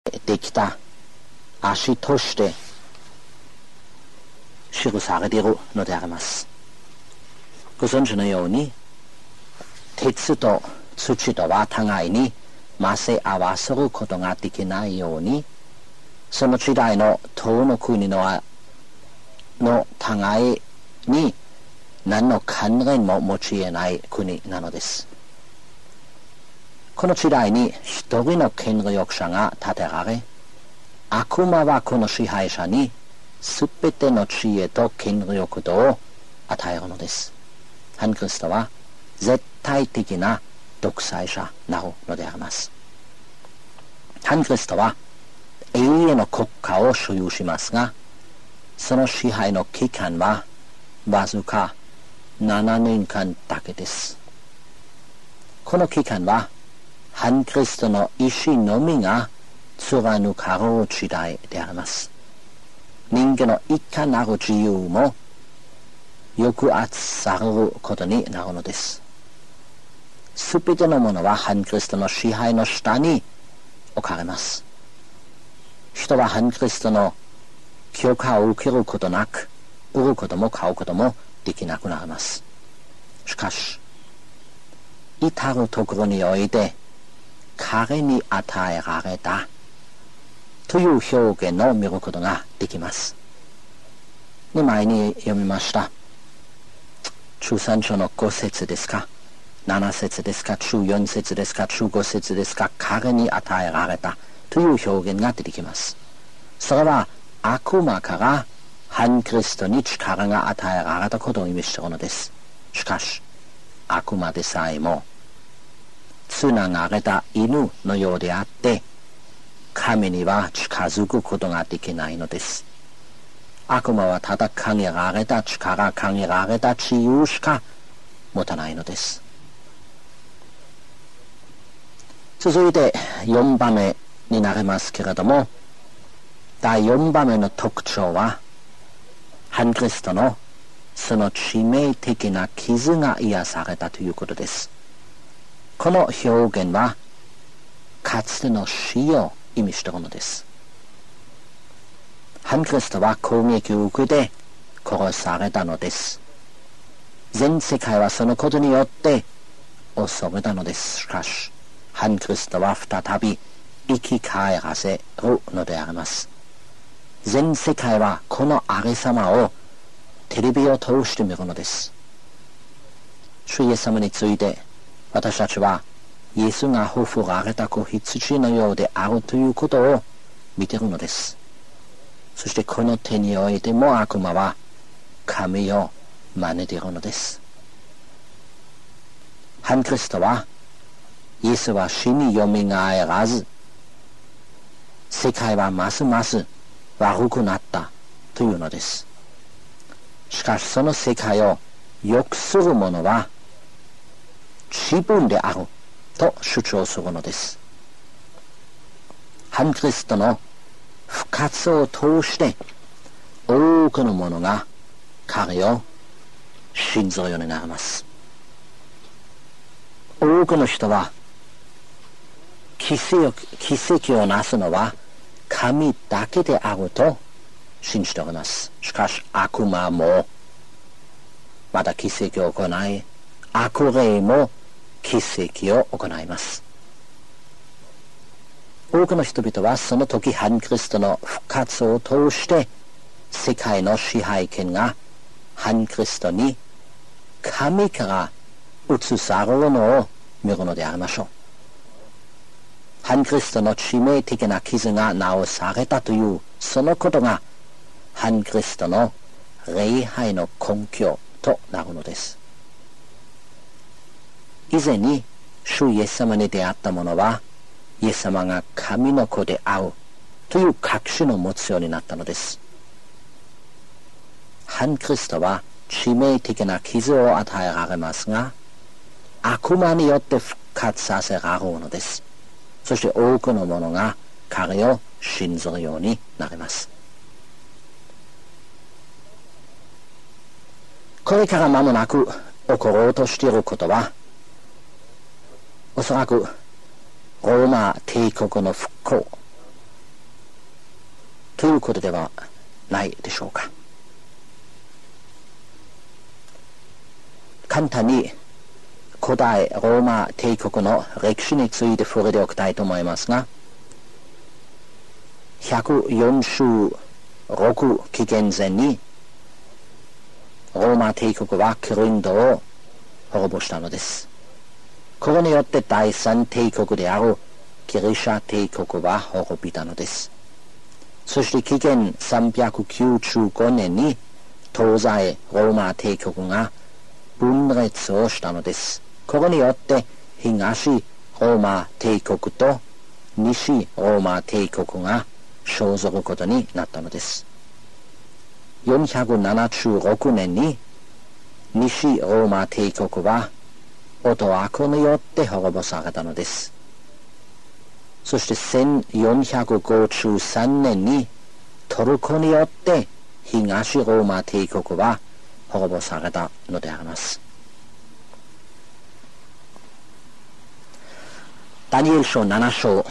できた足として記されているのであります。ご存知のように、鉄と土とは互いに混ぜ合わせることができないように、その時代の唐の国の互いに何の関連も持ち得ない国なのです。この時代に一人の権力者が立てられ、悪魔はこの支配者にすべての知恵と権力度を与えるのです。反キリストは絶対的な独裁者なるのであります。反キリストは永遠の国家を所有しますが、その支配の期間はわずか7年間だけです。この期間は反キリストの意志のみが貫かれる時代であります。人間のいかなる自由も抑圧されることになるのです。すべてのものは反キリストの支配の下に置かれます。人は反キリストの許可を受けることなく、売ることも買うこともできなくなります。しかし、至るところにおいて彼に与えられたという表現を見ることができます。で、前に読みました。中3章の5節ですか、7節ですか、中4節ですか、中5節ですか、彼に与えられたという表現が出てきます。それは悪魔から反キリストに力が与えられたことを意味しているのです。しかし、悪魔でさえもつながれた犬のようであって、神には近づくことができないのです。悪魔はただ限られた力、限られた自由しか持たないのです。続いて4番目になりますけれども、第4番目の特徴は、反キリストのその致命的な傷が癒されたということです。この表現はかつての死を意味しているのです。反キリストは攻撃を受けて殺されたのです。全世界はそのことによって恐れたのです。しかし、反キリストは再び生き返らせるのであります。全世界はこのありさまをテレビを通して見るのです。主イエス様について私たちはイエスがほふられた子羊のようであるということを見ているのです。そしてこの手においても悪魔は神を真似ているのです。反キリストはイエスは死によみがえらず、世界はますます悪くなったというのです。しかしその世界を良くする者は自分であると主張するのです。反キリストの復活を通して多くの者が彼を信ずるようになります。多くの人は奇跡をなすのは神だけであると信じております。しかし悪魔もまた奇跡を行い、悪霊も奇跡を行います。多くの人々はその時反キリストの復活を通して世界の支配権が反キリストに神から移されるのを見るのでありましょう。反キリストの致命的な傷が治されたというそのことが反キリストの礼拝の根拠となるのです。以前に主イエス様に出会った者はイエス様が神の子であるという確信を持つようになったのです。反キリストは致命的な傷を与えられますが、悪魔によって復活させられるのです。そして多くの者が彼を信ずるようになります。これから間もなく起ころうとしていることは、おそらくローマ帝国の復興ということではないでしょうか。簡単に古代ローマ帝国の歴史について触れておきたいと思いますが、146紀元前にローマ帝国はコリントを滅ぼしたのです。これによって第三帝国であるギリシャ帝国は滅びたのです。そして紀元395年に東西ローマ帝国が分裂をしたのです。これによって東ローマ帝国と西ローマ帝国が生ずることになったのです。476年に西ローマ帝国はオトワクによって滅ぼされたのです。そして1453年にトルコによって東ローマ帝国は滅ぼされたのであります。ダニエル書7章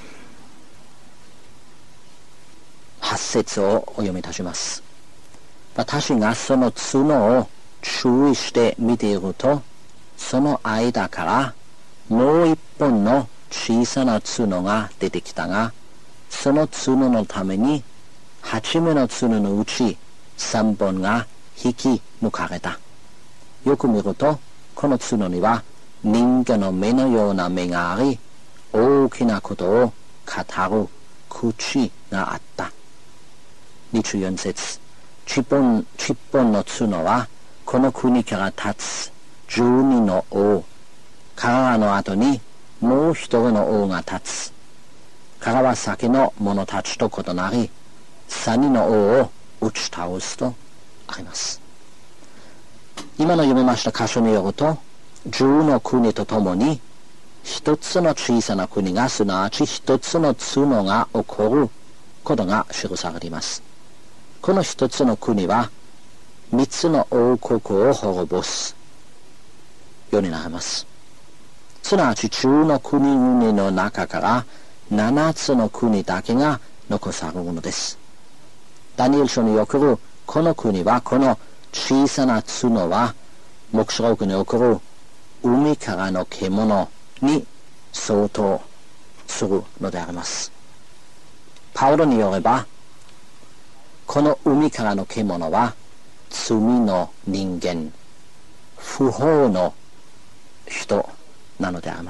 8節をお読みいたします。私がその角を注意して見ていると、その間からもう一本の小さな角が出てきたが、その角のために8目の角のうち3本が引き抜かれた。よく見ると、この角には人間の目のような目があり、大きなことを語る口があった。24節、10本の角はこの国から立つ12の王、彼らの後にもう一人の王が立つ。彼は先の者たちと異なり、3人の王を打ち倒すとあります。今の読みました箇所によると、10の国とともに一つの小さな国が、すなわち一つの角が起こることが記されています。この一つの国は三つの王国を滅ぼすようになります。すなわち10の国々の中から7つの国だけが残されるのです。ダニエル書におけるこの国は、この小さな角は黙示録における海からの獣に相当するのであります。パウロによれば、この海からの獣は罪の人間、不法の人なのであります。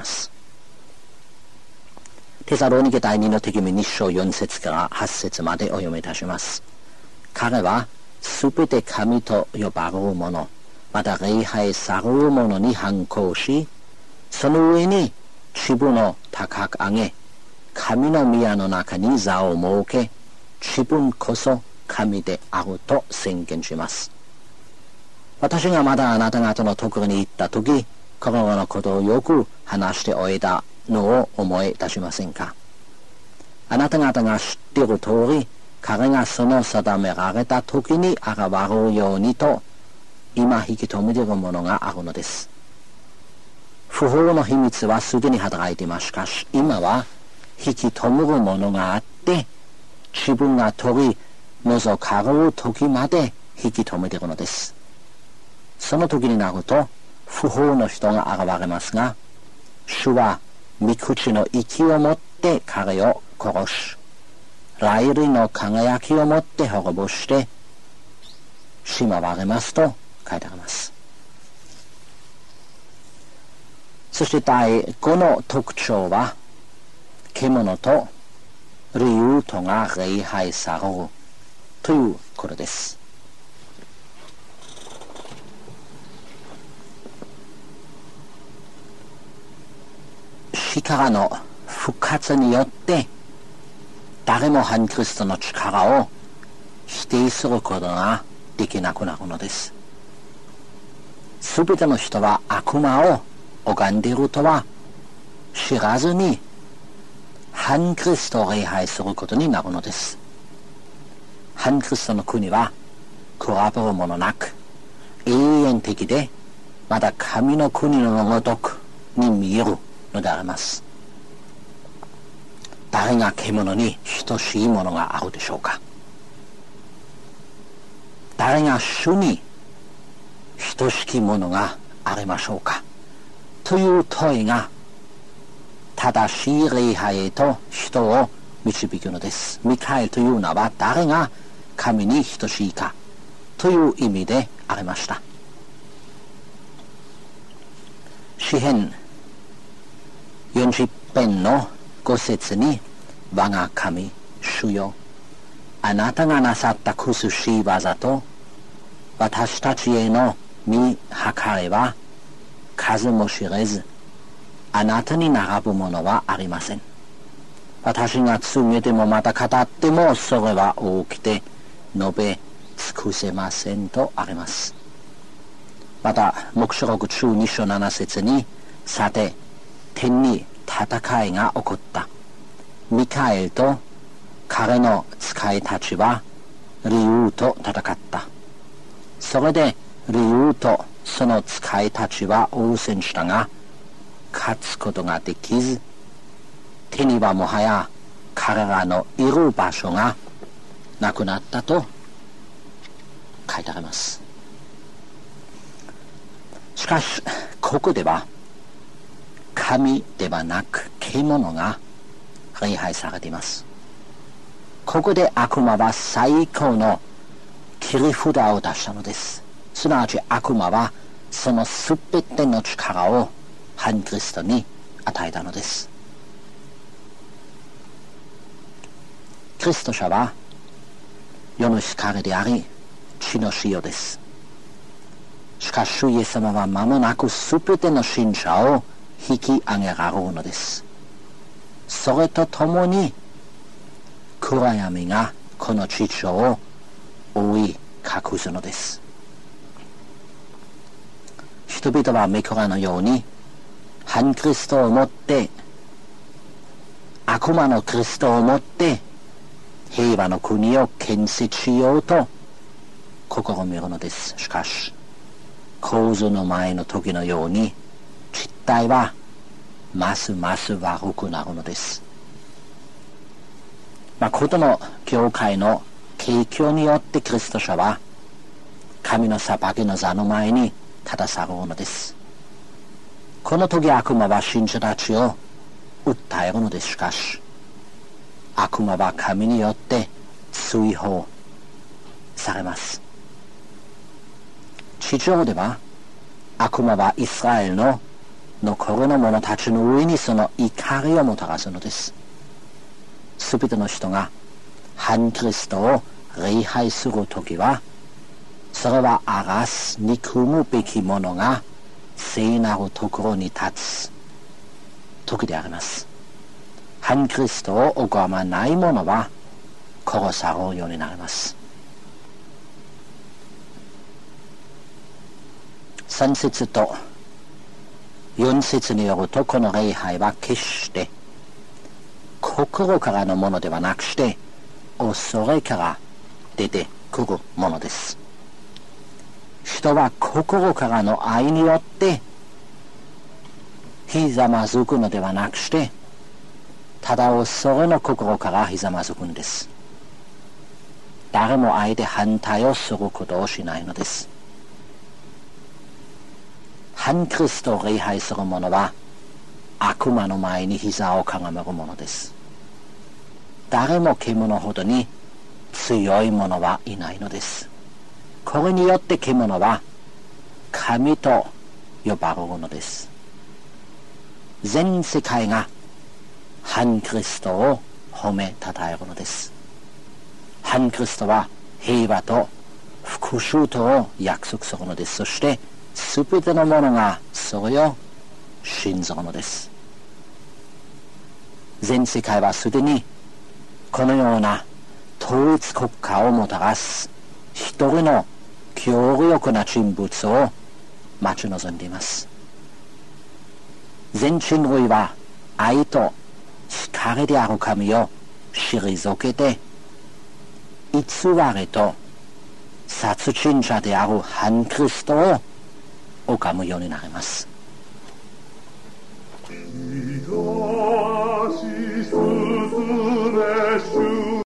テサロニケ第2の手紙2章4節から8節までお読みいたします。彼はすべて神と呼ばれる者、また礼拝される者に反抗し、その上に自分を高く上げ、神の宮の中に座を設け、自分こそ神であると宣言します。私がまだあなた方のところに行ったとき、このようなことをよく話しておいたのを思い出しませんか。あなた方が知っている通り、彼がその定められた時に現れるようにと、今引き止めているものがあるのです。不法の秘密はすでに働いています。しかし、今は引き止めるものがあって、自分が取り除かれる時まで引き止めているのです。その時になると、不法の人が現れますが、主は御口の息を持って彼を殺し、雷雷の輝きを持って滅ぼしてしまわれますと書いてあります。そして第5の特徴は、獣と竜とが礼拝されるということです。死からの復活によって誰も反キリストの力を否定することができなくなるのです。すべての人は悪魔を拝んでいるとは知らずに反キリストを礼拝することになるのです。反キリストの国は比べるものなく永遠的で、まだ神の国のごとくに見えるのであります。誰が獣に等しいものがあるでしょうか。 誰が主に等しきものがありましょうかという問いが正しい礼拝へと人を導くのです。ミカエルというのは誰が神に等しいかという意味でありました。詩編40編の5節に、我が神主よ、あなたがなさった苦しい技と私たちへの見計れは数も知れず、あなたに並ぶものはありません。私が告げてもまた語ってもそれは大きくて述べ尽くせませんとあります。また黙示録12章7節に、さて天に戦いが起こった。ミカエルと彼の使いたちは竜王と戦った。それで竜王とその使いたちは応戦したが勝つことができず、手にはもはや彼らのいる場所がなくなったと書いてあります。しかしここでは神ではなく獣が礼拝されています。ここで悪魔は最高の切り札を出したのです。すなわち悪魔はそのすべての力を反キリストに与えたのです。キリスト者は世の光であり地の塩です。しかし主イエス様は間もなくすべての信者を引き上げられるのです。それとともに暗闇がこの地上を覆い隠すのです。人々は御子のように反キリストをもって悪魔のキリストをもって平和の国を建設しようと試みるのです。しかし洪水の前の時のように実態はますます悪くなるのです。ことの教会の景況によってキリスト者は神の裁きの座の前に立たされるのです。この時悪魔は信者たちを訴えるのです。しかし悪魔は神によって追放されます。地上では悪魔はイスラエルの残りの者たちの上にその怒りをもたらすのです。すべての人が反キリストを礼拝するときは、それは荒らす憎むべきものが聖なるところに立つ時であります。反キリストを拝まない者は殺されるようになります。3節と4節によると、この礼拝は決して心からのものではなくして恐れから出てくるものです。人は心からの愛によってひざまずくのではなくして、ただ恐れの心からひざまずくんです。誰も愛で反対をすることをしないのです。反キリストを礼拝する者は悪魔の前に膝をかがめるものです。誰も獣ほどに強い者はいないのです。これによって獣は神と呼ばれるのです。全世界が反キリストを褒めたたえるのです。反キリストは平和と復讐とを約束するのです。そしてすべての者がそれを信ずるのです。全世界はすでにこのような統一国家をもたらす一人の強力な人物を待ち望んでいます。全人類は愛と光である神を退けて、偽りと殺人者である反キリストを拝むようになります。